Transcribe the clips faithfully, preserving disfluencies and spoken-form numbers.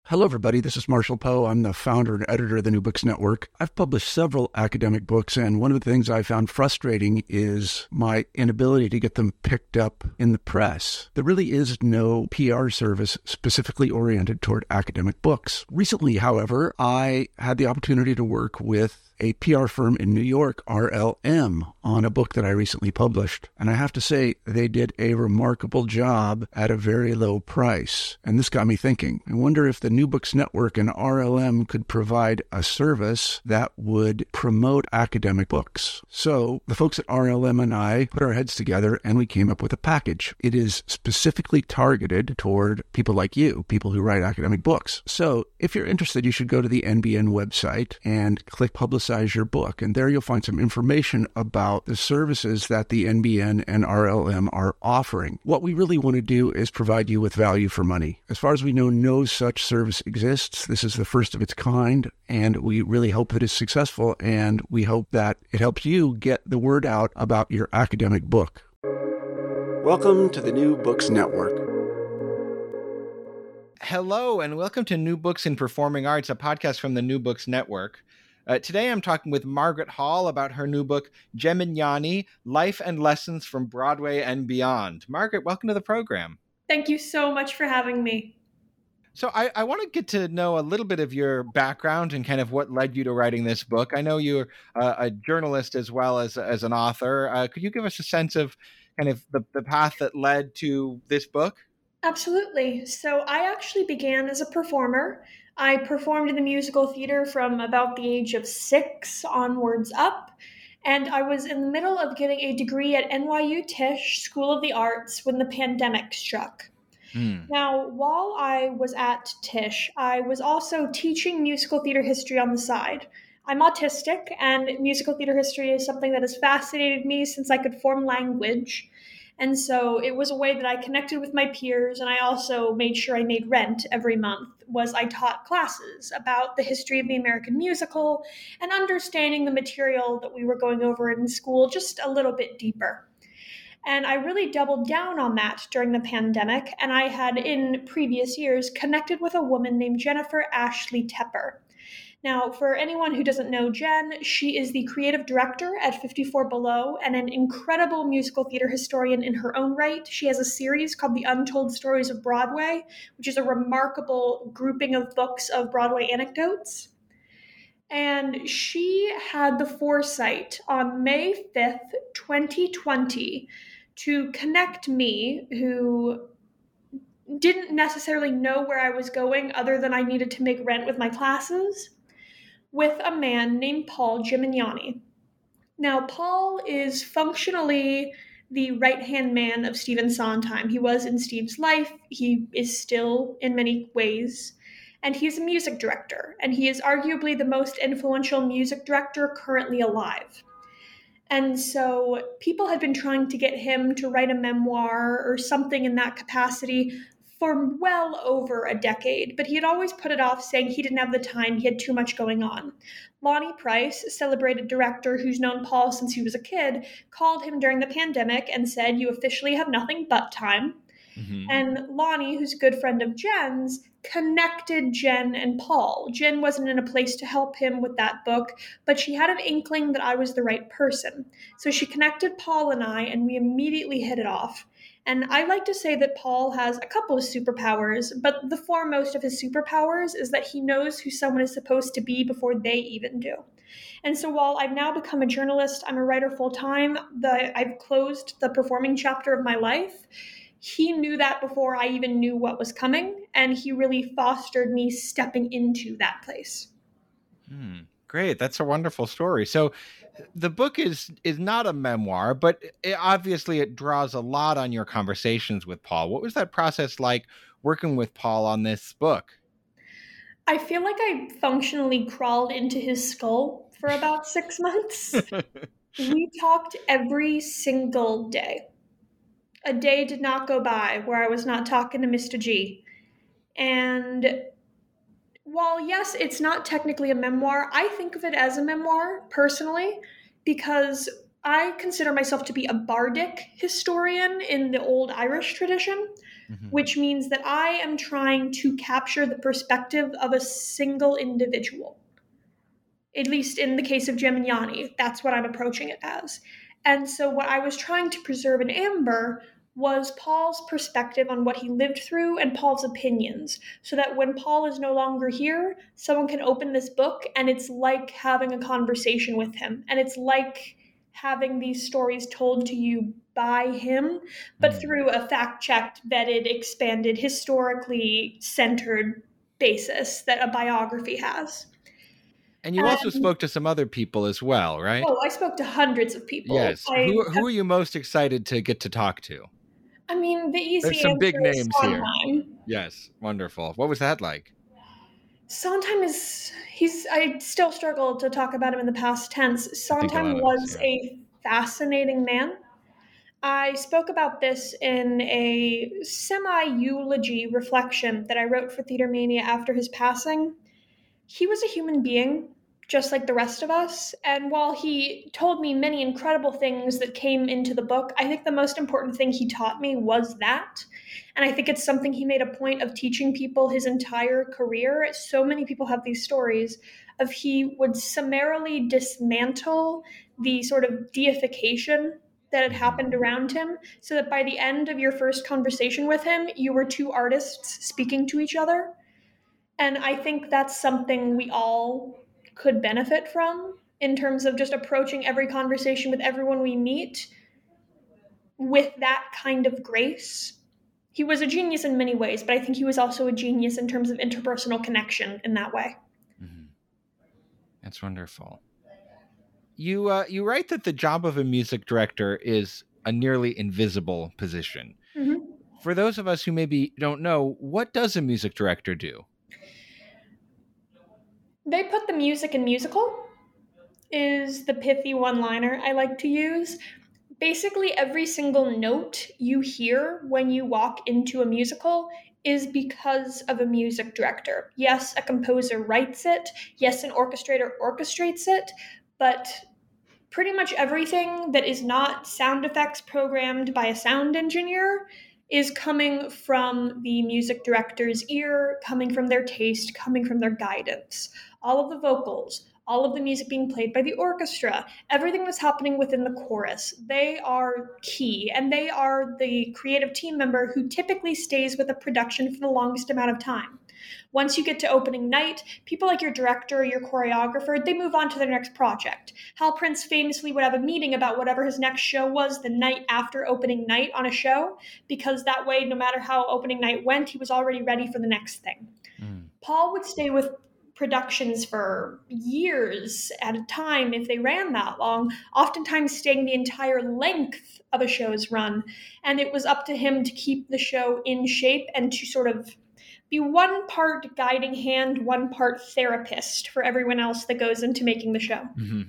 Hello, everybody. This is Marshall Poe. I'm the founder and editor of the New Books Network. I've published several academic books, and one of the things I found frustrating is my inability to get them picked up in the press. There really is no P R service specifically oriented toward academic books. Recently, however, I had the opportunity to work with a P R firm in New York, R L M, on a book that I recently published. And I have to say, they did a remarkable job at a very low price. And this got me thinking. I wonder if the New Books Network and R L M could provide a service that would promote academic books. So the folks at R L M and I put our heads together and we came up with a package. It is specifically targeted toward people like you, people who write academic books. So if you're interested, you should go to the N B N website and click Publicize your book. And there you'll find some information about the services that the N B N and R L M are offering. What we really want to do is provide you with value for money. As far as we know, no such service exists. This is the first of its kind, and we really hope that it's successful, and we hope that it helps you get the word out about your academic book. Welcome to the New Books Network. Hello, and welcome to New Books in Performing Arts, a podcast from the New Books Network. Uh, today I'm talking with Margaret Hall about her new book, Gemignani, Life and Lessons from Broadway and Beyond. Margaret, welcome to the program. Thank you so much for having me. So I, I want to get to know a little bit of your background and kind of what led you to writing this book. I know you're uh, a journalist as well as, as an author. Uh, could you give us a sense of kind of the, the path that led to this book? Absolutely. So I actually began as a performer. I performed in the musical theater from about the age of six onwards up, and I was in the middle of getting a degree at N Y U Tisch School of the Arts when the pandemic struck. Mm. Now, while I was at Tisch, I was also teaching musical theater history on the side. I'm autistic, and musical theater history is something that has fascinated me since I could form language. And so it was a way that I connected with my peers, and I also made sure I made rent every month, was I taught classes about the history of the American musical and understanding the material that we were going over in school just a little bit deeper. And I really doubled down on that during the pandemic, and I had in previous years connected with a woman named Jennifer Ashley Tepper. Now, for anyone who doesn't know Jen, she is the creative director at fifty-four Below and an incredible musical theater historian in her own right. She has a series called The Untold Stories of Broadway, which is a remarkable grouping of books of Broadway anecdotes. And she had the foresight on May fifth, twenty twenty, to connect me, who didn't necessarily know where I was going other than I needed to make rent with my classes, with a man named Paul Gemignani. Now, Paul is functionally the right-hand man of Stephen Sondheim. He was in Steve's life. He is still in many ways. And he's a music director. And he is arguably the most influential music director currently alive. And so people had been trying to get him to write a memoir or something in that capacity for well over a decade, but he had always put it off, saying he didn't have the time, he had too much going on. Lonnie Price, a celebrated director who's known Paul since he was a kid, called him during the pandemic and said, "You officially have nothing but time." Mm-hmm. And Lonnie, who's a good friend of Jen's, connected Jen and Paul. Jen wasn't in a place to help him with that book, but she had an inkling that I was the right person. So she connected Paul and I, and we immediately hit it off. And I like to say that Paul has a couple of superpowers, but the foremost of his superpowers is that he knows who someone is supposed to be before they even do. And so while I've now become a journalist, I'm a writer full-time, the, I've closed the performing chapter of my life. He knew that before I even knew what was coming, and he really fostered me stepping into that place. Hmm. Great. That's a wonderful story. So the book is is not a memoir, but it, obviously it draws a lot on your conversations with Paul. What was that process like working with Paul on this book? I feel like I functionally crawled into his skull for about six months. We talked every single day. A day did not go by where I was not talking to Mister G. And while, yes, it's not technically a memoir, I think of it as a memoir, personally, because I consider myself to be a bardic historian in the old Irish tradition, Mhm. which means that I am trying to capture the perspective of a single individual. At least in the case of Gemignani, that's what I'm approaching it as. And so what I was trying to preserve in Amber was Paul's perspective on what he lived through and Paul's opinions, so that when Paul is no longer here, someone can open this book and it's like having a conversation with him. And it's like having these stories told to you by him, but Mm. through a fact-checked, vetted, expanded, historically centered basis that a biography has. And you also Um, spoke to some other people as well, right? Oh, I spoke to hundreds of people. Yes. I, Who who are you most excited to get to talk to? I mean, the easy There's some answer big is names here. Sondheim. Yes, wonderful. What was that like? Sondheim is, he's, I still struggle to talk about him in the past tense. I think a Sondheim lot of us, was yeah. a fascinating man. I spoke about this in a semi-eulogy reflection that I wrote for Theater Mania after his passing. He was a human being, just like the rest of us. And while he told me many incredible things that came into the book, I think the most important thing he taught me was that. And I think it's something he made a point of teaching people his entire career. So many people have these stories of he would summarily dismantle the sort of deification that had happened around him, so that by the end of your first conversation with him, you were two artists speaking to each other. And I think that's something we all could benefit from in terms of just approaching every conversation with everyone we meet with that kind of grace. He was a genius in many ways, but I think he was also a genius in terms of interpersonal connection in that way. Mm-hmm. That's wonderful. You uh, you write that the job of a music director is a nearly invisible position. Mm-hmm. For those of us who maybe don't know, what does a music director do? They put the music in musical, is the pithy one-liner I like to use. Basically, every single note you hear when you walk into a musical is because of a music director. Yes, a composer writes it. Yes, an orchestrator orchestrates it. But pretty much everything that is not sound effects programmed by a sound engineer is coming from the music director's ear, coming from their taste, coming from their guidance. All of the vocals, all of the music being played by the orchestra, everything that's happening within the chorus, they are key. And they are the creative team member who typically stays with a production for the longest amount of time. Once you get to opening night, people like your director, your choreographer, they move on to their next project. Hal Prince famously would have a meeting about whatever his next show was the night after opening night on a show, because that way, no matter how opening night went, he was already ready for the next thing. Mm. Paul would stay with productions for years at a time if they ran that long, oftentimes staying the entire length of a show's run. And it was up to him to keep the show in shape and to sort of be one part guiding hand, one part therapist for everyone else that goes into making the show. Mm-hmm.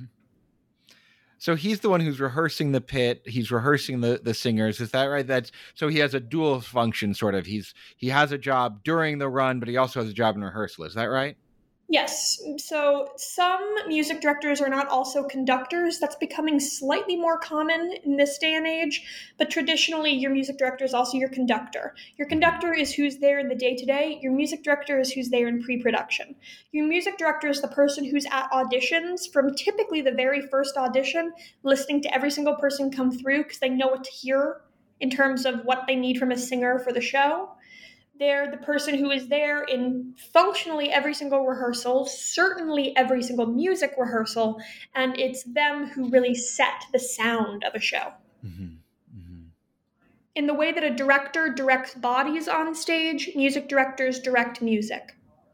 So he's the one who's rehearsing the pit. He's rehearsing the, the singers. Is that right? That's so he has a dual function, sort of. He's he has a job during the run, but he also has a job in rehearsal. Is that right? Yes. So some music directors are not also conductors. That's becoming slightly more common in this day and age. But traditionally, your music director is also your conductor. Your conductor is who's there in the day-to-day. Your music director is who's there in pre-production. Your music director is the person who's at auditions from typically the very first audition, listening to every single person come through because they know what to hear in terms of what they need from a singer for the show. They're the person who is there in functionally every single rehearsal, certainly every single music rehearsal, and it's them who really set the sound of a show. Mm-hmm. Mm-hmm. In the way that a director directs bodies on stage, music directors direct music.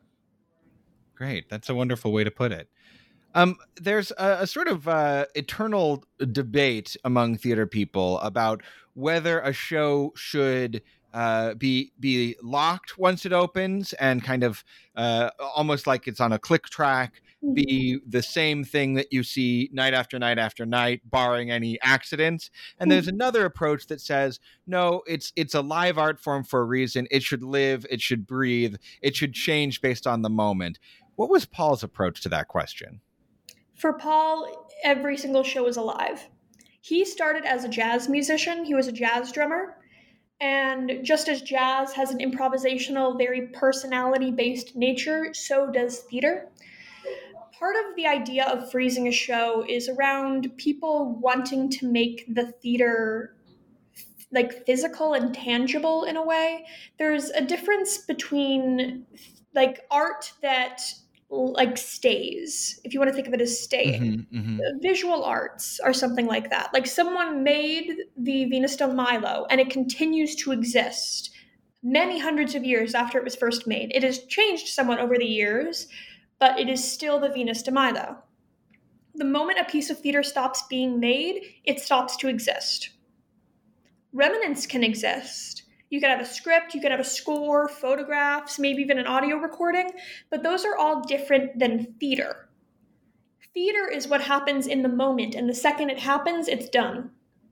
Great. That's a wonderful way to put it. Um, there's a, a sort of uh, eternal debate among theater people about whether a show should Uh, be be locked once it opens and kind of uh, almost like it's on a click track, be the same thing that you see night after night after night, barring any accidents. And there's another approach that says, no, it's it's a live art form for a reason. It should live, it should breathe, it should change based on the moment. What was Paul's approach to that question? For Paul, every single show is alive. He started as a jazz musician. He was a jazz drummer. And just as jazz has an improvisational, very personality-based nature, so does theater. Part of the idea of freezing a show is around people wanting to make the theater like physical and tangible in a way. There's a difference between like art that like stays, if you want to think of it as staying. Mm-hmm, mm-hmm. Visual arts are something like that. Like someone made the Venus de Milo and it continues to exist many hundreds of years after it was first made. It has changed somewhat over the years, but it is still the Venus de Milo. The moment a piece of theater stops being made, it stops to exist. Remnants can exist. You could have a script, you could have a score, photographs, maybe even an audio recording, but those are all different than theater. Theater is what happens in the moment, and the second it happens, it's done.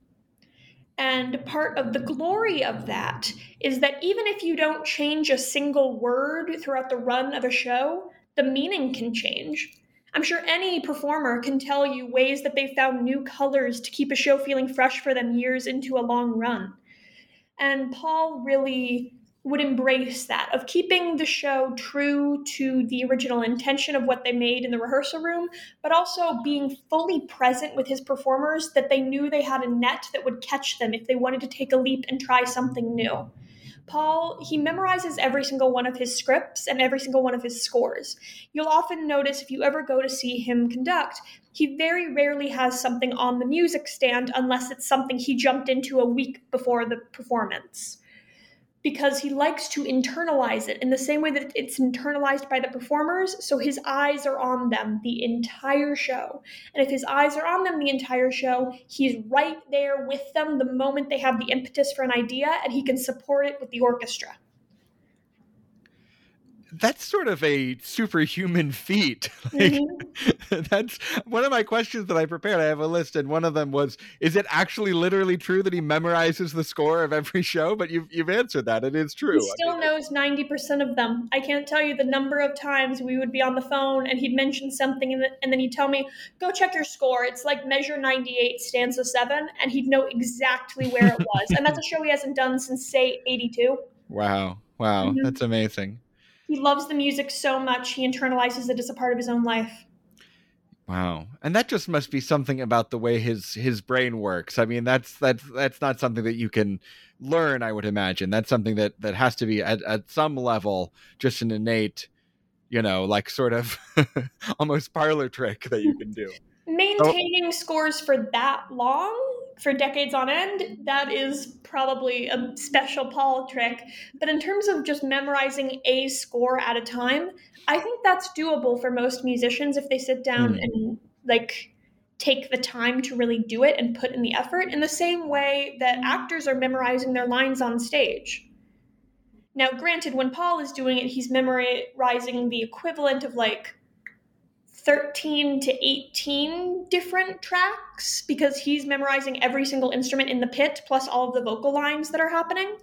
And part of the glory of that is that even if you don't change a single word throughout the run of a show, the meaning can change. I'm sure any performer can tell you ways that they found new colors to keep a show feeling fresh for them years into a long run. And Paul really would embrace that, of keeping the show true to the original intention of what they made in the rehearsal room, but also being fully present with his performers, that they knew they had a net that would catch them if they wanted to take a leap and try something new. Paul, he memorizes every single one of his scripts and every single one of his scores. You'll often notice if you ever go to see him conduct, he very rarely has something on the music stand unless it's something he jumped into a week before the performance. Because he likes to internalize it in the same way that it's internalized by the performers, so his eyes are on them the entire show. And if his eyes are on them the entire show, he's right there with them the moment they have the impetus for an idea, and he can support it with the orchestra. That's sort of a superhuman feat. Like, mm-hmm. That's one of my questions that I prepared. I have a list, and one of them was, is it actually literally true that he memorizes the score of every show? But you've, you've answered that. It is true. He still I mean, knows ninety percent of them. I can't tell you the number of times we would be on the phone and he'd mention something and, and then he'd tell me, go check your score. It's like measure ninety-eight, stanza seven. And he'd know exactly where it was. And that's a show he hasn't done since, say, eighty-two. Wow. Wow. Mm-hmm. That's amazing. He loves the music so much, he internalizes it as a part of his own life. Wow. And that just must be something about the way his his brain works. I mean, that's that's that's not something that you can learn, I would imagine. That's something that, that has to be at, at some level just an innate, you know, like sort of almost parlor trick that you can do. Maintaining oh. scores for that long, for decades on end, that is probably a special Paul trick. But in terms of just memorizing a score at a time, I think that's doable for most musicians if they sit down mm. and like take the time to really do it and put in the effort, in the same way that actors are memorizing their lines on stage. Now, granted, when Paul is doing it, he's memorizing the equivalent of like thirteen to eighteen different tracks because he's memorizing every single instrument in the pit plus all of the vocal lines that are happening.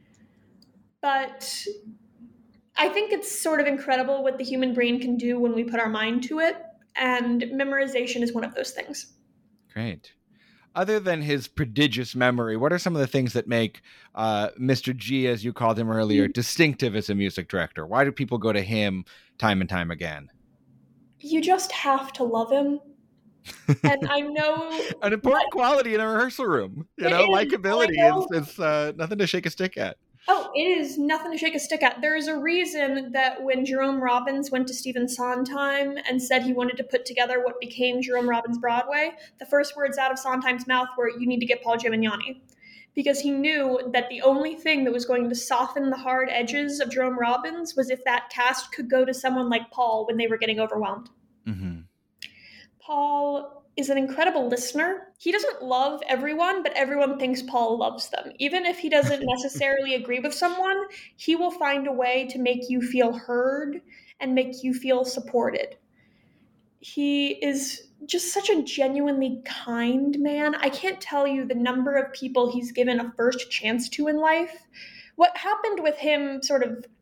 But I think it's sort of incredible what the human brain can do when we put our mind to it, and memorization is one of those things. Great. Other than his prodigious memory, what are some of the things that make uh, Mister G, as you called him earlier, mm-hmm. distinctive as a music director? Why do people go to him time and time again? You just have to love him. And I know an important quality in a rehearsal room, you know, is, likability know. is, is uh, nothing to shake a stick at. Oh, it is nothing to shake a stick at. There's a reason that when Jerome Robbins went to Stephen Sondheim and said he wanted to put together what became Jerome Robbins Broadway, the first words out of Sondheim's mouth were, you need to get Paul Gimignani. Because he knew that the only thing that was going to soften the hard edges of Jerome Robbins was if that cast could go to someone like Paul when they were getting overwhelmed. Mm-hmm. Paul is an incredible listener. He doesn't love everyone, but everyone thinks Paul loves them. Even if he doesn't necessarily agree with someone, he will find a way to make you feel heard and make you feel supported. He is just such a genuinely kind man. I can't tell you the number of people he's given a first chance to in life. What happened with him sort of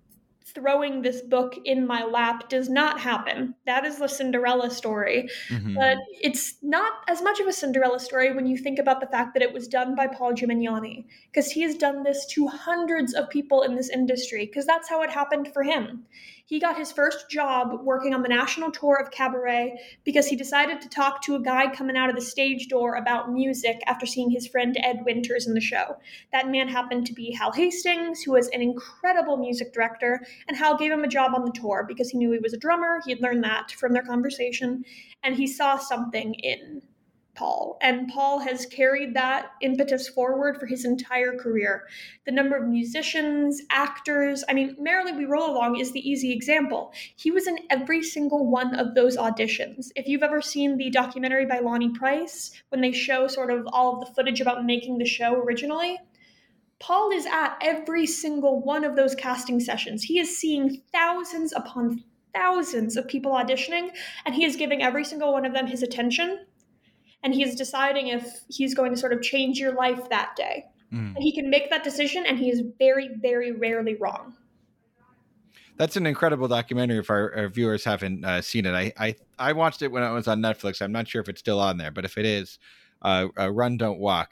throwing this book in my lap does not happen. That is the Cinderella story. Mm-hmm. But it's not as much of a Cinderella story when you think about the fact that it was done by Paul Gimignani, because he has done this to hundreds of people in this industry, because that's how it happened for him. He got his first job working on the national tour of Cabaret because he decided to talk to a guy coming out of the stage door about music after seeing his friend Ed Winters in the show. That man happened to be Hal Hastings, who was an incredible music director, and Hal gave him a job on the tour because he knew he was a drummer. He had learned that from their conversation, and he saw something in Paul. And Paul has carried that impetus forward for his entire career. The number of musicians, actors, I mean, Merrily We Roll Along is the easy example. He was in every single one of those auditions. If you've ever seen the documentary by Lonnie Price, when they show sort of all of the footage about making the show originally, Paul is at every single one of those casting sessions. He is seeing thousands upon thousands of people auditioning, and he is giving every single one of them his attention. And he's deciding if he's going to sort of change your life that day. Mm. And he can make that decision, and he is very, very rarely wrong. That's an incredible documentary if our, our viewers haven't uh, seen it. I, I I watched it when it was on Netflix. I'm not sure if it's still on there, but if it is, uh, uh, Run, Don't Walk.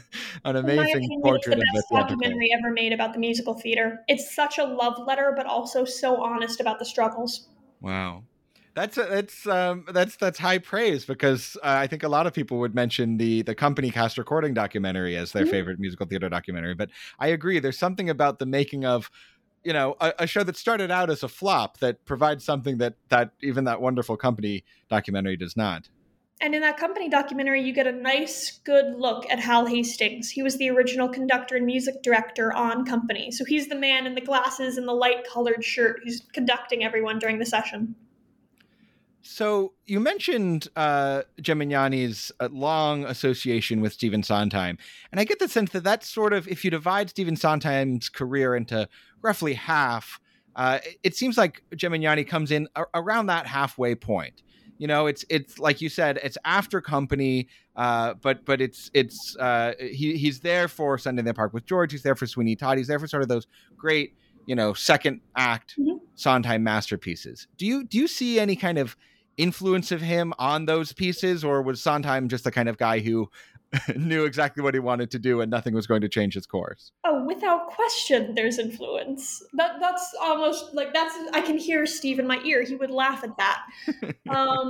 An amazing opinion, portrait it's the of best documentary ever made about the musical theater. It's such a love letter, but also so honest about the struggles. Wow. That's a, that's um, that's that's high praise, because uh, I think a lot of people would mention the the Company Cast Recording documentary as their mm-hmm. favorite musical theater documentary. But I agree, there's something about the making of, you know, a, a show that started out as a flop that provides something that that even that wonderful Company documentary does not. And in that Company documentary, you get a nice, good look at Hal Hastings. He was the original conductor and music director on Company. So he's the man in the glasses and the light-colored shirt who's conducting everyone during the session. So you mentioned uh, Gimignani's uh, long association with Stephen Sondheim, and I get the sense that that's sort of, if you divide Stephen Sondheim's career into roughly half, uh, it seems like Gimignani comes in a- around that halfway point. You know, it's it's like you said, it's after Company, uh, but but it's it's uh, he he's there for Sunday in the Park with George. He's there for Sweeney Todd. He's there for sort of those great, you know, second act mm-hmm. Sondheim masterpieces. Do you do you see any kind of influence of him on those pieces, or was Sondheim just the kind of guy who knew exactly what he wanted to do and nothing was going to change his course? Oh, without question, there's influence. That that's almost like that's. I can hear Steve in my ear. He would laugh at that. um,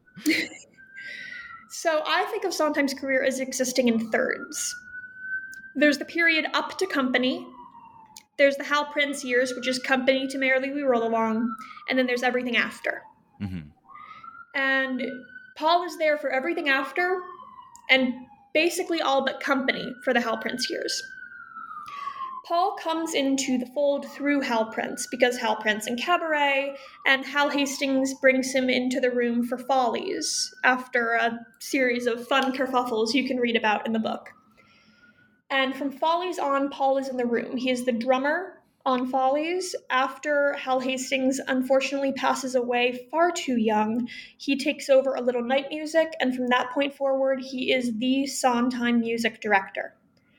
so I think of Sondheim's career as existing in thirds. There's the period up to Company. There's the Hal Prince years, which is Company to Merrily We Roll Along, and then there's everything after. Mm-hmm. And Paul is there for everything after, and basically all but Company for the Hal Prince years. Paul comes into the fold through Hal Prince, because Hal Prince and Cabaret, and Hal Hastings brings him into the room for Follies, after a series of fun kerfuffles you can read about in the book. And from Follies on, Paul is in the room. He is the drummer on Follies. After Hal Hastings unfortunately passes away far too young, he takes over A Little Night Music, and from that point forward, he is the Sondheim music director.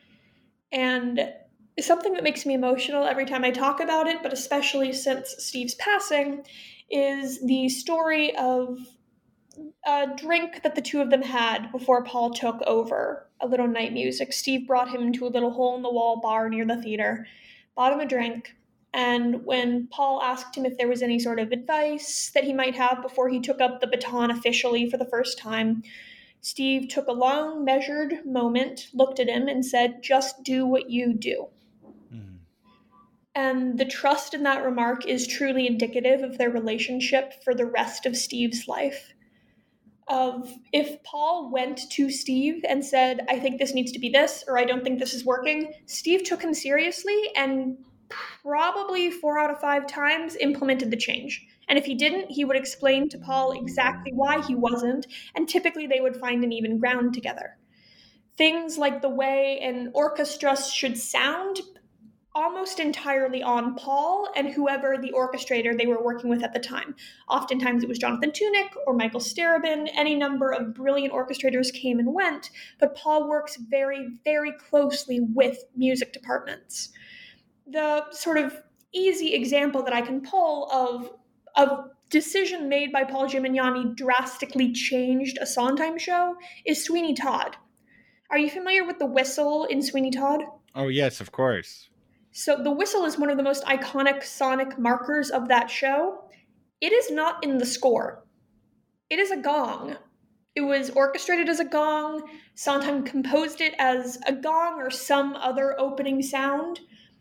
And something that makes me emotional every time I talk about it, but especially since Steve's passing, is the story of a drink that the two of them had before Paul took over A Little Night Music. Steve brought him to a little hole-in-the-wall bar near the theater, bought him a drink, and when Paul asked him if there was any sort of advice that he might have before he took up the baton officially for the first time, Steve took a long, measured moment, looked at him, and said, "Just do what you do." Mm. And the trust in that remark is truly indicative of their relationship for the rest of Steve's life. Of if Paul went to Steve and said, "I think this needs to be this," or "I don't think this is working," Steve took him seriously and probably four out of five times implemented the change. And if he didn't, he would explain to Paul exactly why he wasn't, and typically they would find an even ground together. Things like the way an orchestra should sound, almost entirely on Paul and whoever the orchestrator they were working with at the time. Oftentimes it was Jonathan Tunick or Michael Starobin. Any number of brilliant orchestrators came and went, but Paul works very, very closely with music departments. The sort of easy example that I can pull of a decision made by Paul Gimignani drastically changed a Sondheim show is Sweeney Todd. Are you familiar with the whistle in Sweeney Todd? Oh, yes, of course. So the whistle is one of the most iconic sonic markers of that show. It is not in the score. It is a gong. It was orchestrated as a gong. Sondheim composed it as a gong or some other opening sound.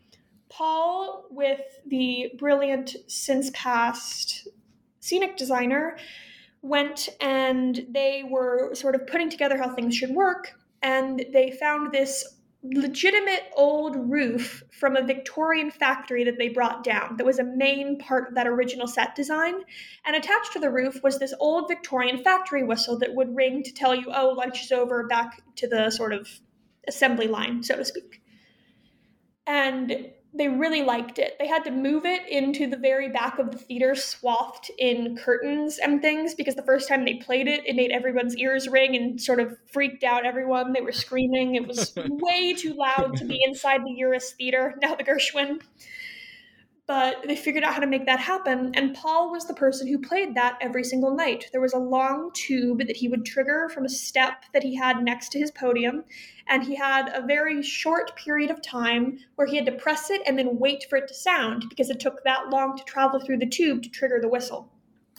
Paul, with the brilliant since passed scenic designer, went and they were sort of putting together how things should work, and they found this legitimate old roof from a Victorian factory that they brought down that was a main part of that original set design. And attached to the roof was this old Victorian factory whistle that would ring to tell you, oh, lunch is over, back to the sort of assembly line, so to speak. And they really liked it. They had to move it into the very back of the theater, swathed in curtains and things, because the first time they played it, it made everyone's ears ring and sort of freaked out everyone. They were screaming. It was way too loud to be inside the Uris Theater, now the Gershwin. But they figured out how to make that happen, and Paul was the person who played that every single night. There was a long tube that he would trigger from a step that he had next to his podium, and he had a very short period of time where he had to press it and then wait for it to sound, because it took that long to travel through the tube to trigger the whistle.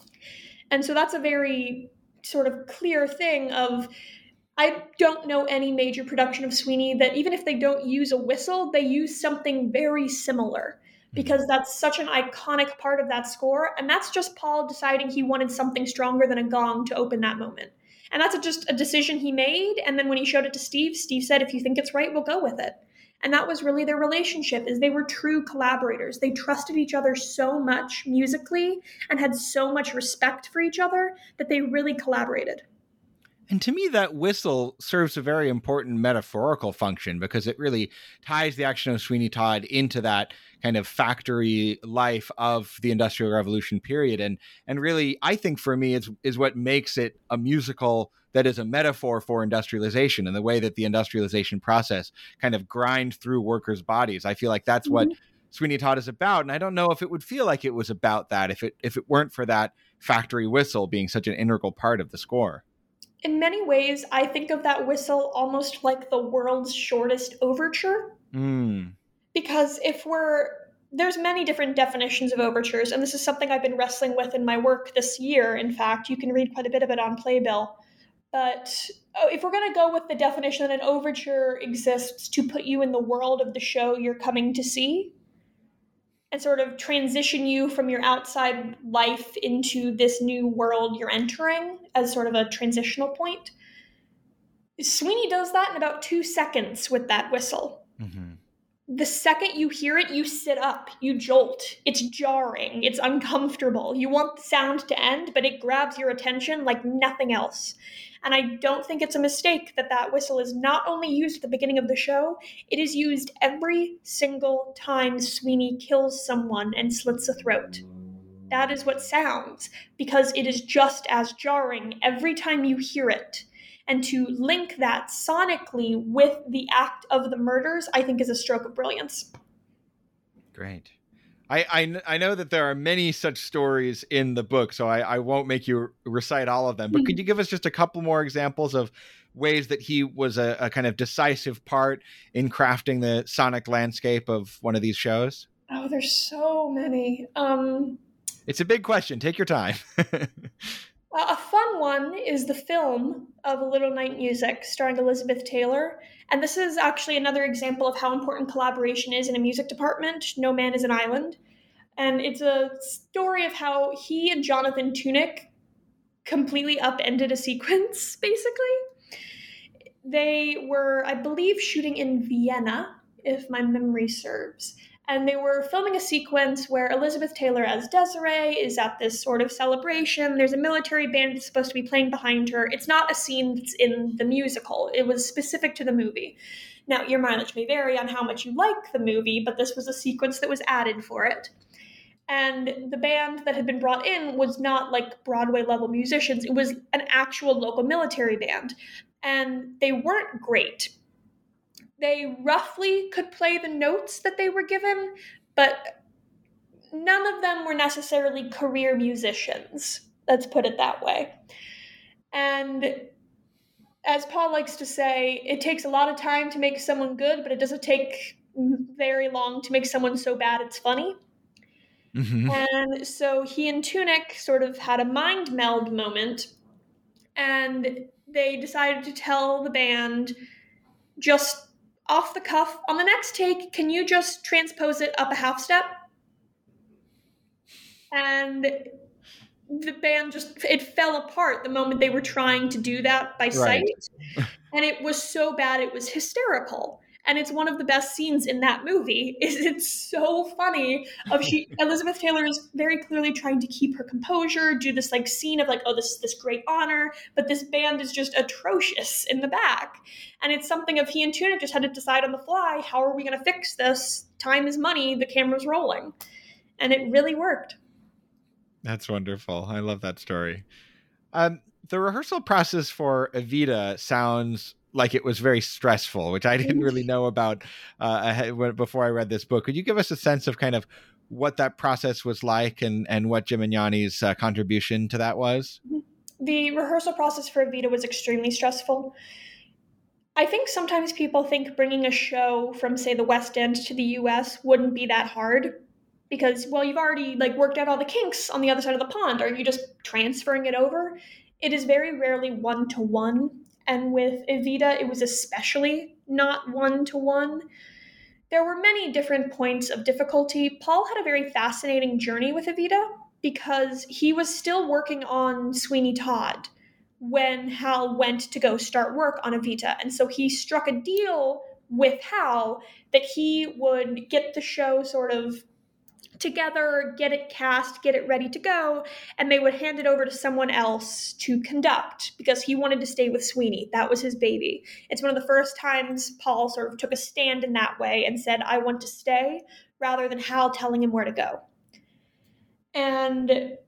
And so that's a very sort of clear thing of, I don't know any major production of Sweeney that even if they don't use a whistle, they use something very similar, because that's such an iconic part of that score. And that's just Paul deciding he wanted something stronger than a gong to open that moment. And that's a, just a decision he made. And then when he showed it to Steve, Steve said, if you think it's right, we'll go with it. And that was really their relationship, is they were true collaborators. They trusted each other so much musically and had so much respect for each other that they really collaborated. And to me, that whistle serves a very important metaphorical function, because it really ties the action of Sweeney Todd into that kind of factory life of the Industrial Revolution period. And and really, I think for me, is is what makes it a musical that is a metaphor for industrialization and the way that the industrialization process kind of grind through workers' bodies. I feel like that's mm-hmm. what Sweeney Todd is about. And I don't know if it would feel like it was about that if it if it weren't for that factory whistle being such an integral part of the score. In many ways, I think of that whistle almost like the world's shortest overture. Mm. Because if we're, there's many different definitions of overtures, and this is something I've been wrestling with in my work this year. In fact, you can read quite a bit of it on Playbill. But oh, if we're going to go with the definition that an overture exists to put you in the world of the show you're coming to see, and sort of transition you from your outside life into this new world you're entering as sort of a transitional point, Sweeney does that in about two seconds with that whistle. Mm-hmm. The second you hear it, you sit up, you jolt. It's jarring, it's uncomfortable. You want the sound to end, but it grabs your attention like nothing else. And I don't think it's a mistake that that whistle is not only used at the beginning of the show, it is used every single time Sweeney kills someone and slits a throat. That is what sounds, because it is just as jarring every time you hear it. And to link that sonically with the act of the murders, I think is a stroke of brilliance. Great. I, I, I know that there are many such stories in the book, so I, I won't make you recite all of them. But could you give us just a couple more examples of ways that he was a, a kind of decisive part in crafting the sonic landscape of one of these shows? Oh, there's so many. Um, it's a big question. Take your time. Uh, a fun one is the film of A Little Night Music starring Elizabeth Taylor. And this is actually another example of how important collaboration is in a music department. No Man is an Island. And it's a story of how he and Jonathan Tunick completely upended a sequence, basically. They were, I believe, shooting in Vienna, if my memory serves. And they were filming a sequence where Elizabeth Taylor as Desiree is at this sort of celebration. There's a military band that's supposed to be playing behind her. It's not a scene that's in the musical. It was specific to the movie. Now, your mileage may vary on how much you like the movie, but this was a sequence that was added for it. And the band that had been brought in was not like Broadway-level musicians. It was an actual local military band. And they weren't great. They roughly could play the notes that they were given, but none of them were necessarily career musicians. Let's put it that way. And as Paul likes to say, it takes a lot of time to make someone good, but it doesn't take very long to make someone so bad it's funny. Mm-hmm. And so he and Tunick sort of had a mind meld moment, and they decided to tell the band, just off the cuff, on the next take, can you just transpose it up a half step? And the band just, it fell apart the moment they were trying to do that by sight. Right. And it was so bad, it was hysterical. And it's one of the best scenes in that movie. Is It's so funny. Of she Elizabeth Taylor is very clearly trying to keep her composure, do this like scene of like, oh, this is this great honor, but this band is just atrocious in the back. And it's something of he and Tunick just had to decide on the fly, how are we going to fix this? Time is money, the camera's rolling. And it really worked. That's wonderful. I love that story. Um, the rehearsal process for Evita sounds like it was very stressful, which I didn't really know about uh, ahead, before I read this book. Could you give us a sense of kind of what that process was like and, and what Jim and Yanni's uh, contribution to that was? The rehearsal process for Evita was extremely stressful. I think sometimes people think bringing a show from, say, the West End to the U S wouldn't be that hard because, well, you've already like worked out all the kinks on the other side of the pond. Are you just transferring it over? It is very rarely one-to-one. And with Evita, it was especially not one-to-one. There were many different points of difficulty. Paul had a very fascinating journey with Evita because he was still working on Sweeney Todd when Hal went to go start work on Evita. And so he struck a deal with Hal that he would get the show sort of together, get it cast, get it ready to go, and they would hand it over to someone else to conduct because he wanted to stay with Sweeney. That was his baby. It's one of the first times Paul sort of took a stand in that way and said, I want to stay, rather than Hal telling him where to go. And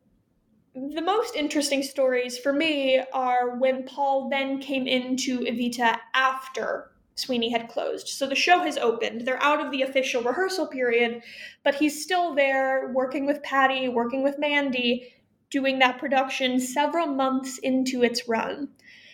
the most interesting stories for me are when Paul then came into Evita after Sweeney had closed. So the show has opened. They're out of the official rehearsal period, but he's still there working with Patty, working with Mandy, doing that production several months into its run.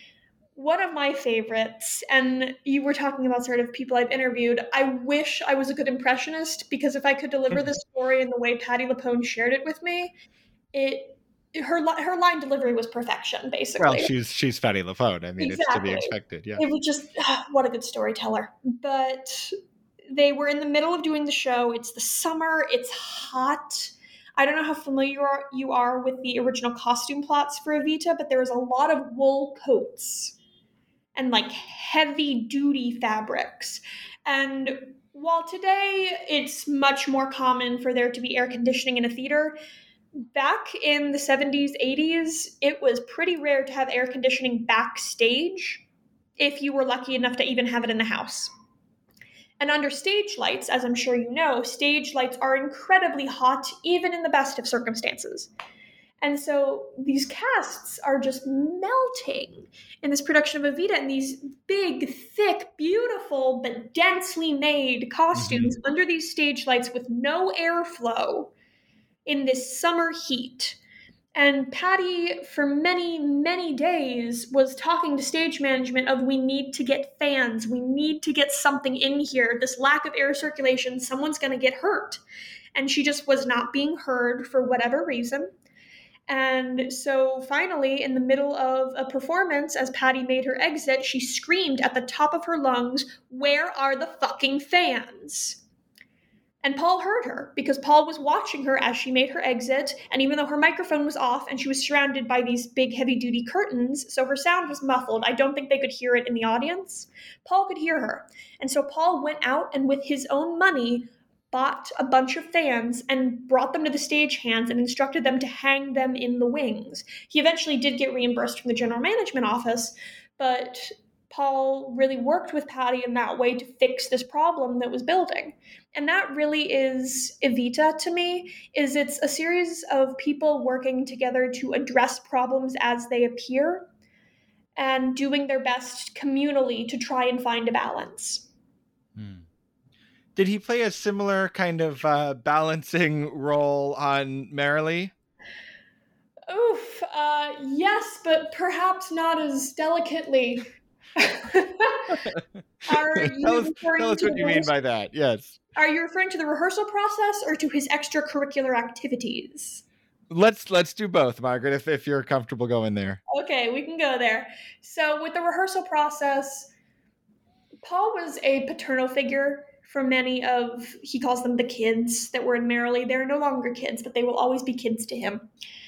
One of my favorites, and you were talking about sort of people I've interviewed, I wish I was a good impressionist because if I could deliver the story in the way Patti LuPone shared it with me, it her her line delivery was perfection, basically. Well, she's she's Patti LuPone. I mean, exactly. It's to be expected. Yeah, it was just what a good storyteller. But they were in the middle of doing the show. It's the summer. It's hot. I don't know how familiar you are, you are with the original costume plots for Evita, but there was a lot of wool coats and like heavy duty fabrics. And while today it's much more common for there to be air conditioning in a theater, back in the seventies, eighties, it was pretty rare to have air conditioning backstage if you were lucky enough to even have it in the house. And under stage lights, as I'm sure you know, stage lights are incredibly hot, even in the best of circumstances. And so these casts are just melting in this production of Evita in these big, thick, beautiful, but densely made costumes mm-hmm. under these stage lights with no airflow in this summer heat. And Patty, for many, many days, was talking to stage management of we need to get fans. We need to get something in here. This lack of air circulation, someone's going to get hurt. And she just was not being heard for whatever reason. And so finally, in the middle of a performance, as Patty made her exit, she screamed at the top of her lungs, "Where are the fucking fans?" And Paul heard her because Paul was watching her as she made her exit. And even though her microphone was off and she was surrounded by these big heavy duty curtains, so her sound was muffled, I don't think they could hear it in the audience. Paul could hear her. And so Paul went out and with his own money bought a bunch of fans and brought them to the stagehands and instructed them to hang them in the wings. He eventually did get reimbursed from the general management office, but Paul really worked with Patty in that way to fix this problem that was building. And that really is Evita to me, is it's a series of people working together to address problems as they appear and doing their best communally to try and find a balance. Hmm. Did he play a similar kind of uh, balancing role on Merrily? Oof, uh, yes, but perhaps not as delicately. Are tell you us, referring tell us to what the you mean rehearsal? by that. Yes. Are you referring to the rehearsal process or to his extracurricular activities? Let's let's do both, Margaret, if if you're comfortable going there. Okay, we can go there. So with the rehearsal process, Paul was a paternal figure for many of, he calls them the kids that were in Merrily. They're no longer kids, but they will always be kids to him.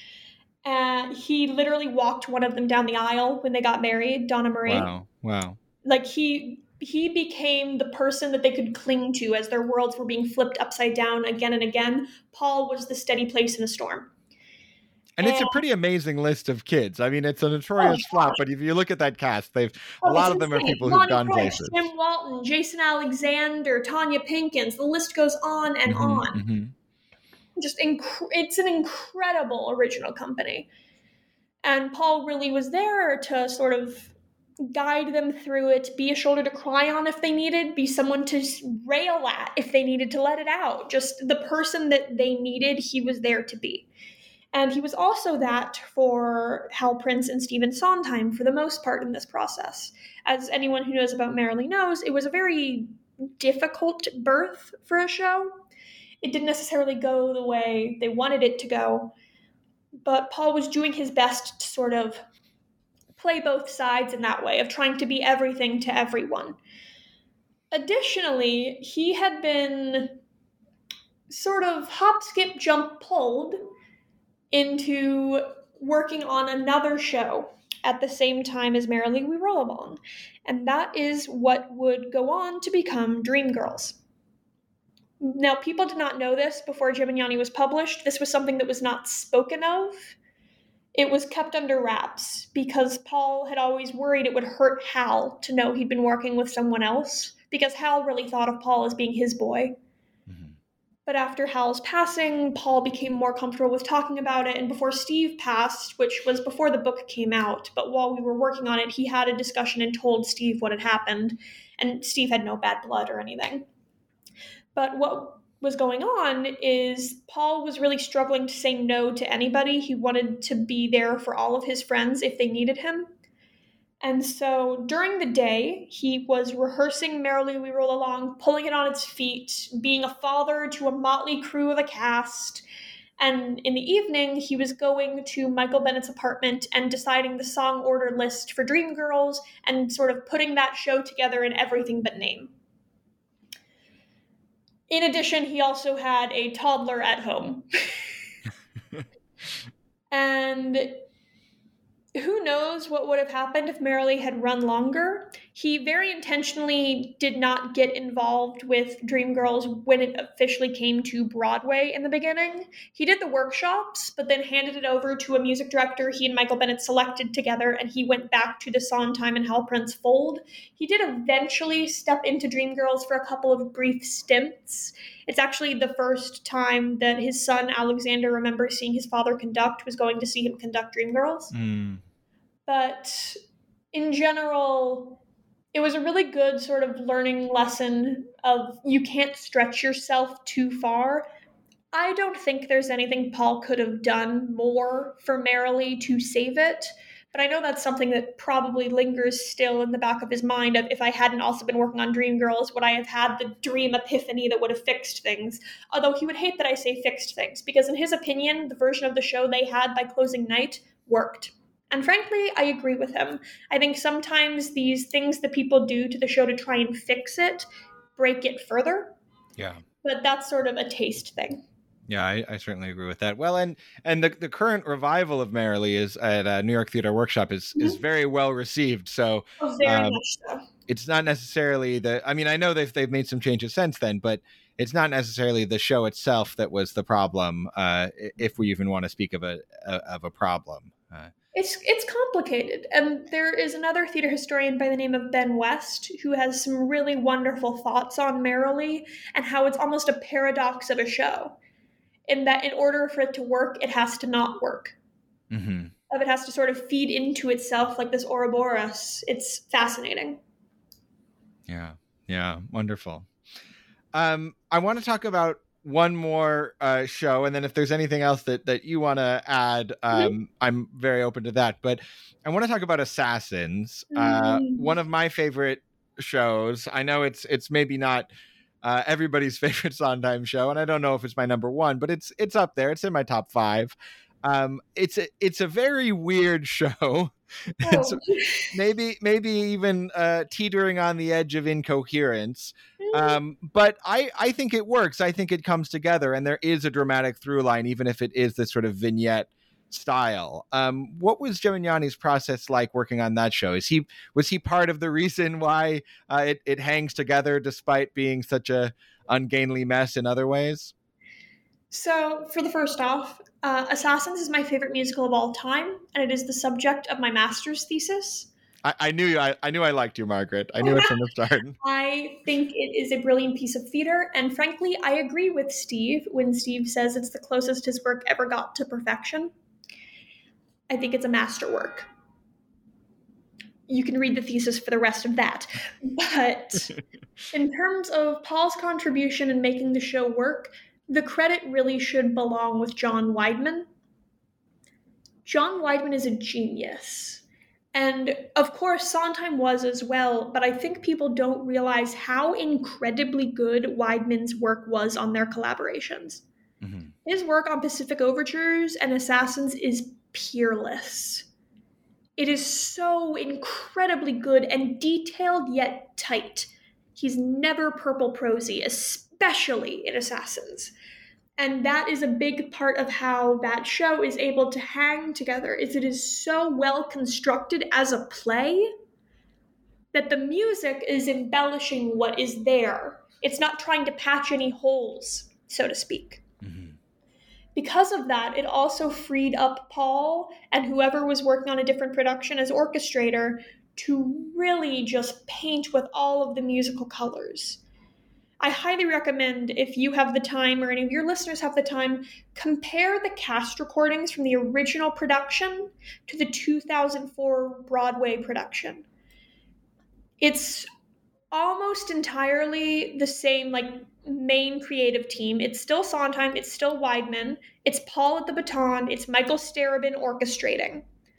And he literally walked one of them down the aisle when they got married, Donna Marie. Wow. Wow. Like he he became the person that they could cling to as their worlds were being flipped upside down again and again. Paul was the steady place in a storm. And it's a pretty amazing list of kids. I mean, it's a notorious oh, flop, but if you look at that cast, they've oh, a lot of them insane. are people Lonnie who've gone Price, places. Jim Walton, Jason Alexander, Tanya Pinkins. The list goes on and mm-hmm, on. Mm-hmm. Just inc- it's an incredible original company. And Paul really was there to sort of guide them through it, be a shoulder to cry on if they needed, be someone to rail at if they needed to let it out. Just the person that they needed, he was there to be. And he was also that for Hal Prince and Stephen Sondheim for the most part in this process. As anyone who knows about Merrily knows, it was a very difficult birth for a show. It didn't necessarily go the way they wanted it to go, but Paul was doing his best to sort of play both sides in that way of trying to be everything to everyone. Additionally, he had been sort of hop, skip, jump pulled into working on another show at the same time as Merrily We Roll Along. And that is what would go on to become Dreamgirls. Now, people did not know this before Jim and Yanni was published. This was something that was not spoken of. It was kept under wraps because Paul had always worried it would hurt Hal to know he'd been working with someone else, because Hal really thought of Paul as being his boy. Mm-hmm. But after Hal's passing, Paul became more comfortable with talking about it, and before Steve passed, which was before the book came out, but while we were working on it, he had a discussion and told Steve what had happened, and Steve had no bad blood or anything. But what was going on is Paul was really struggling to say no to anybody. He wanted to be there for all of his friends if they needed him. And so during the day, he was rehearsing Merrily We Roll Along, pulling it on its feet, being a father to a motley crew of a cast. And in the evening, he was going to Michael Bennett's apartment and deciding the song order list for Dreamgirls and sort of putting that show together in everything but name. In addition, he also had a toddler at home. And who knows what would have happened if Merrily had run longer. He very intentionally did not get involved with Dreamgirls when it officially came to Broadway in the beginning. He did the workshops, but then handed it over to a music director he and Michael Bennett selected together, and he went back to the Sondheim and Hal Prince fold. He did eventually step into Dreamgirls for a couple of brief stints. It's actually the first time that his son, Alexander, remembers seeing his father conduct, was going to see him conduct Dreamgirls. Mm. But in general, it was a really good sort of learning lesson of you can't stretch yourself too far. I don't think there's anything Paul could have done more for Merrily to save it, but I know that's something that probably lingers still in the back of his mind of, if I hadn't also been working on Dreamgirls, would I have had the dream epiphany that would have fixed things? Although he would hate that I say fixed things, because in his opinion, the version of the show they had by closing night worked. And frankly, I agree with him. I think sometimes these things that people do to the show to try and fix it break it further. Yeah. But that's sort of a taste thing. Yeah, I, I certainly agree with that. Well, and and the, the current revival of Merrily is at uh, New York Theater Workshop is, mm-hmm. is very well received. So, oh, very um, much so. It's not necessarily the. I mean, I know they've they've made some changes since then, but it's not necessarily the show itself that was the problem. Uh, if we even want to speak of a, a of a problem. Uh, It's it's complicated, and there is another theater historian by the name of Ben West who has some really wonderful thoughts on Merrily and how it's almost a paradox of a show, in that in order for it to work, it has to not work. Mm-hmm. Of it has to sort of feed into itself like this Ouroboros. It's fascinating. Yeah, yeah, wonderful. Um, I want to talk about one more uh, show, and then if there's anything else that, that you want to add, um, mm-hmm. I'm very open to that. But I want to talk about Assassins, uh, mm. one of my favorite shows. I know it's it's maybe not uh, everybody's favorite Sondheim show, and I don't know if it's my number one, but it's it's up there. It's in my top five. Um, it's a, it's a very weird show. It's Oh. maybe maybe even uh, teetering on the edge of incoherence. Um, but I, I think it works. I think it comes together, and there is a dramatic through line, even if it is this sort of vignette style. Um, what was Gemignani's process like working on that show? Is he was he part of the reason why uh, it, it hangs together despite being such a ungainly mess in other ways? So, for the first off, uh, Assassins is my favorite musical of all time, and it is the subject of my master's thesis. I, I knew you. I, I knew I liked you, Margaret. I knew it from the start. I think it is a brilliant piece of theater, and frankly, I agree with Steve when Steve says it's the closest his work ever got to perfection. I think it's a masterwork. You can read the thesis for the rest of that. But in terms of Paul's contribution in making the show work, the credit really should belong with John Weidman. John Weidman is a genius. And of course, Sondheim was as well, but I think people don't realize how incredibly good Weidman's work was on their collaborations. Mm-hmm. His work on Pacific Overtures and Assassins is peerless. It is so incredibly good and detailed yet tight. He's never purple prosy, especially in Assassins. And that is a big part of how that show is able to hang together, is it is so well constructed as a play that the music is embellishing what is there. It's not trying to patch any holes, so to speak. Mm-hmm. Because of that, it also freed up Paul and whoever was working on a different production as orchestrator to really just paint with all of the musical colors. I highly recommend, if you have the time or any of your listeners have the time, compare the cast recordings from the original production to the two thousand four Broadway production. It's almost entirely the same, like, main creative team. It's still Sondheim, it's still Weidman, it's Paul at the baton, it's Michael Starobin orchestrating.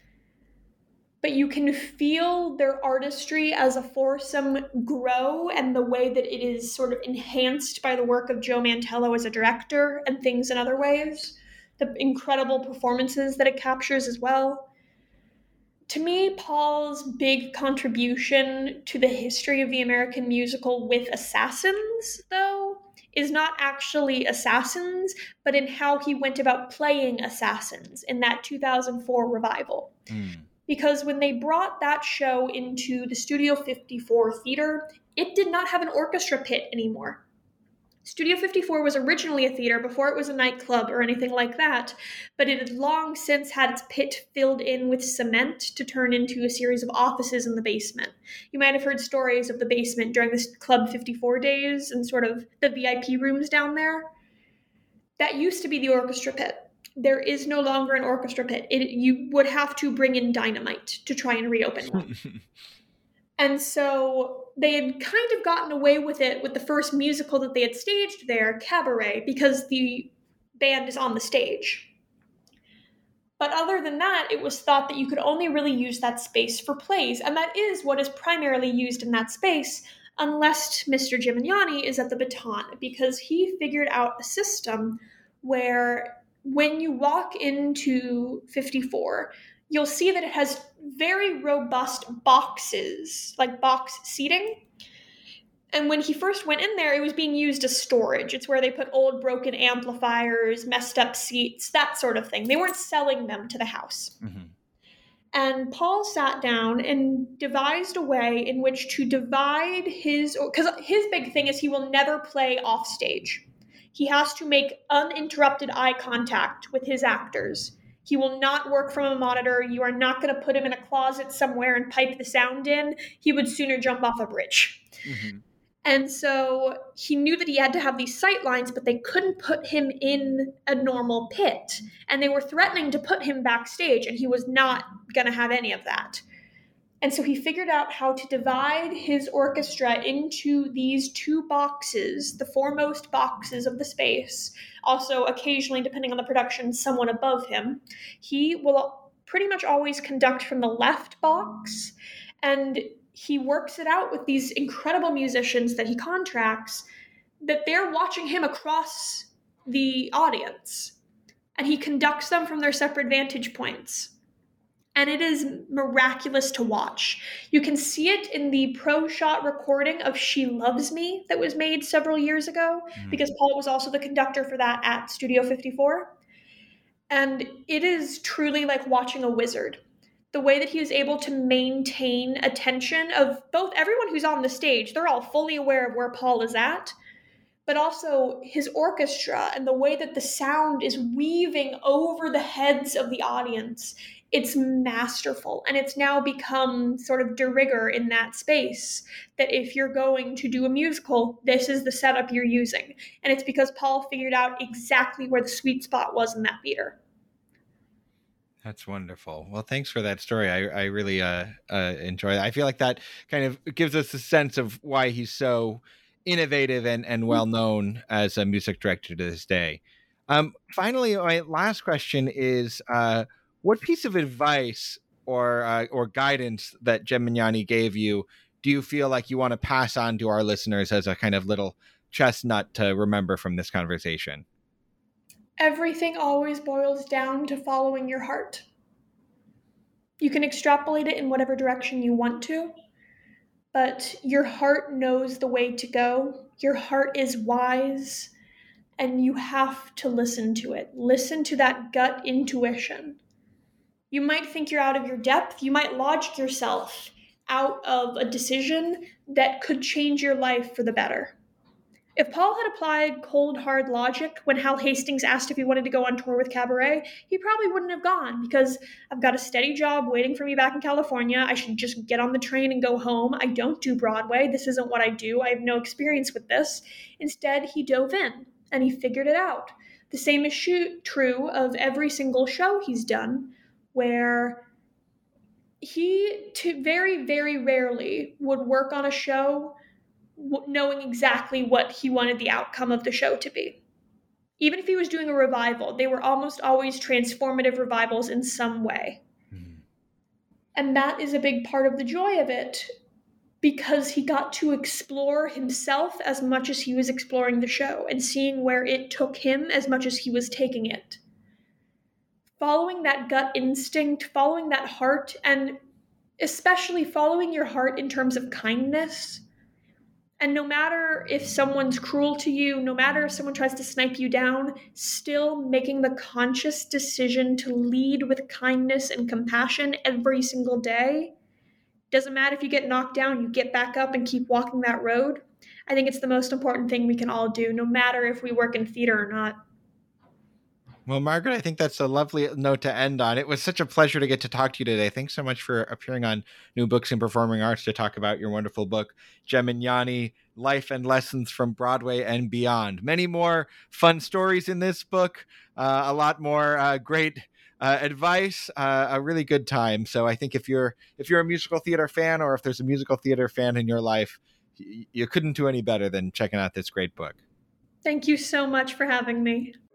But you can feel their artistry as a foursome grow, and the way that it is sort of enhanced by the work of Joe Mantello as a director and things in other ways. The incredible performances that it captures as well. To me, Paul's big contribution to the history of the American musical with Assassins, though, is not actually Assassins, but in how he went about playing Assassins in that two thousand four revival. Mm. Because when they brought that show into the Studio fifty-four theater, it did not have an orchestra pit anymore. Studio fifty-four was originally a theater before it was a nightclub or anything like that, but it had long since had its pit filled in with cement to turn into a series of offices in the basement. You might have heard stories of the basement during the Club fifty-four days and sort of the V I P rooms down there. That used to be the orchestra pit. There is no longer an orchestra pit. It, you would have to bring in dynamite to try and reopen one. And so they had kind of gotten away with it with the first musical that they had staged there, Cabaret, because the band is on the stage. But other than that, it was thought that you could only really use that space for plays, and that is what is primarily used in that space, unless Mister Gemignani is at the baton, because he figured out a system where when you walk into fifty-four, you'll see that it has very robust boxes, like box seating. And when he first went in there, it was being used as storage. It's where they put old broken amplifiers, messed up seats, that sort of thing. They weren't selling them to the house. Mm-hmm. And Paul sat down and devised a way in which to divide his, because his big thing is he will never play off stage. He has to make uninterrupted eye contact with his actors. He will not work from a monitor. You are not going to put him in a closet somewhere and pipe the sound in. He would sooner jump off a bridge. Mm-hmm. And so he knew that he had to have these sight lines, but they couldn't put him in a normal pit. And they were threatening to put him backstage, and he was not going to have any of that. And so he figured out how to divide his orchestra into these two boxes, the foremost boxes of the space. Also, occasionally, depending on the production, someone above him. He will pretty much always conduct from the left box, and he works it out with these incredible musicians that he contracts, that they're watching him across the audience, and he conducts them from their separate vantage points. And it is miraculous to watch. You can see it in the pro shot recording of She Loves Me that was made several years ago, mm. because Paul was also the conductor for that at Studio fifty-four. And it is truly like watching a wizard. The way that he is able to maintain attention of both everyone who's on the stage, they're all fully aware of where Paul is at, but also his orchestra and the way that the sound is weaving over the heads of the audience. It's masterful, and it's now become sort of de rigueur in that space, that if you're going to do a musical, this is the setup you're using. And it's because Paul figured out exactly where the sweet spot was in that theater. That's wonderful. Well, thanks for that story. I, I really uh, uh, enjoy it. I feel like that kind of gives us a sense of why he's so innovative and, and well-known as a music director to this day. Um, finally, my last question is, uh, what piece of advice or uh, or guidance that Gemignani gave you do you feel like you want to pass on to our listeners as a kind of little chestnut to remember from this conversation? Everything always boils down to following your heart. You can extrapolate it in whatever direction you want to, but your heart knows the way to go. Your heart is wise, and you have to listen to it. Listen to that gut intuition. You might think you're out of your depth. You might logic yourself out of a decision that could change your life for the better. If Paul had applied cold, hard logic when Hal Hastings asked if he wanted to go on tour with Cabaret, he probably wouldn't have gone, because I've got a steady job waiting for me back in California. I should just get on the train and go home. I don't do Broadway. This isn't what I do. I have no experience with this. Instead, he dove in, and he figured it out. The same is true of every single show he's done, where he to very, very rarely would work on a show knowing exactly what he wanted the outcome of the show to be. Even if he was doing a revival, they were almost always transformative revivals in some way. Mm-hmm. And that is a big part of the joy of it, because he got to explore himself as much as he was exploring the show, and seeing where it took him as much as he was taking it. Following that gut instinct, following that heart, and especially following your heart in terms of kindness. And no matter if someone's cruel to you, no matter if someone tries to snipe you down, still making the conscious decision to lead with kindness and compassion every single day. Doesn't matter if you get knocked down, you get back up and keep walking that road. I think it's the most important thing we can all do, no matter if we work in theater or not. Well, Margaret, I think that's a lovely note to end on. It was such a pleasure to get to talk to you today. Thanks so much for appearing on New Books in Performing Arts to talk about your wonderful book, Gemignani, Life and Lessons from Broadway and Beyond. Many more fun stories in this book, uh, a lot more uh, great uh, advice, uh, a really good time. So I think if you're if you're a musical theater fan, or if there's a musical theater fan in your life, y- you couldn't do any better than checking out this great book. Thank you so much for having me.